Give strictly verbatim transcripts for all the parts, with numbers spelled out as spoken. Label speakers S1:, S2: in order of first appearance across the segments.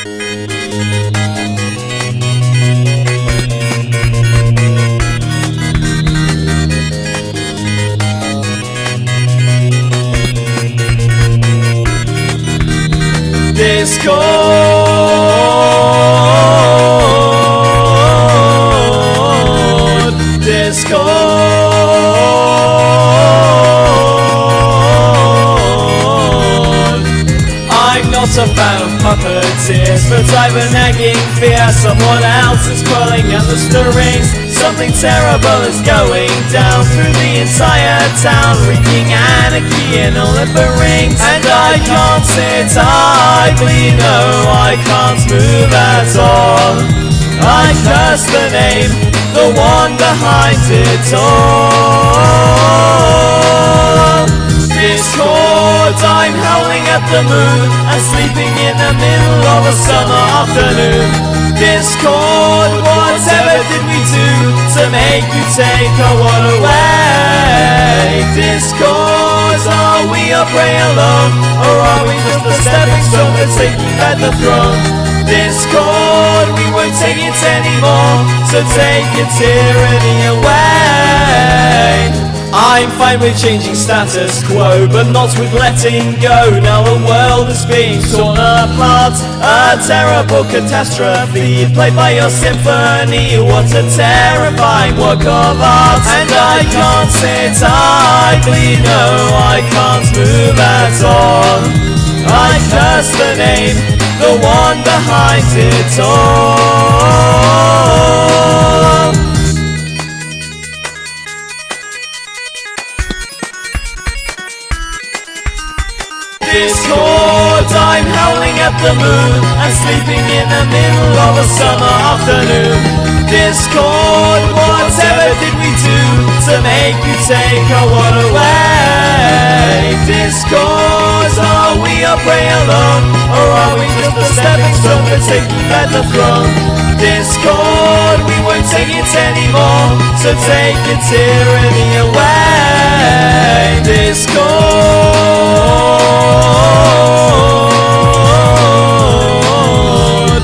S1: Discord, Discord. I'm not a fan of puppeteers, but I've a nagging fear someone else is pulling at the strings. Something terrible is going down through the entire town, wreaking anarchy in Olympic rings. And I can't sit idly, no, I can't move at all. I curse the name, the one behind it all. Discord, I'm howling at the moon and sleeping in the middle of a summer afternoon. Discord, whatever did we do to make you take our one away? Discord, are we a prey alone, or are we just a stepping stone to taking back the throne? Discord, we won't take it anymore, so take your tyranny away. I'm fine with changing status quo, but not with letting go. Now the world is being torn apart, a terrible catastrophe played by your symphony. What a terrifying work of art. And I can't sit idly, no, I can't move at all. I curse the name, the one behind it all. Discord, I'm howling at the moon and sleeping in the middle of a summer afternoon. Discord, whatever did we do to make you take our one away? Discord, are we a prey alone, or are we just a stepping stone for taking back the throne? Discord, we won't take it anymore, so take your tyranny away. Discord,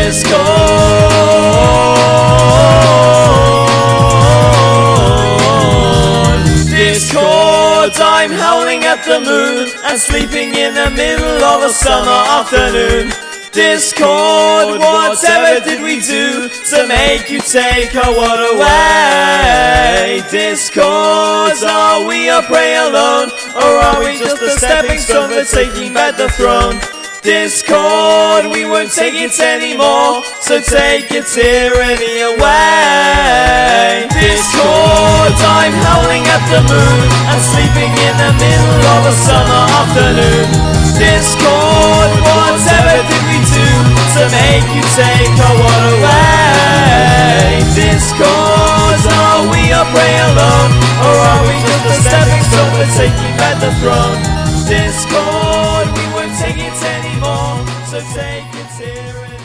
S1: Discord, Discord, I'm howling at the moon and sleeping in the middle of a summer afternoon. Discord, whatever did we do to make you take our one away? Discord, are we a prey alone, or are we just a stepping stone for taking back the throne? Discord, we won't take it anymore, so take your tyranny away. Discord, I'm howling at the moon and sleeping in the middle of a summer afternoon. Discord, whatever did we do to make you take our one away? Discord, are we a prey alone, or are we just a stepping stone for taking back the throne? Discord, we won't take it anymore, so take it here.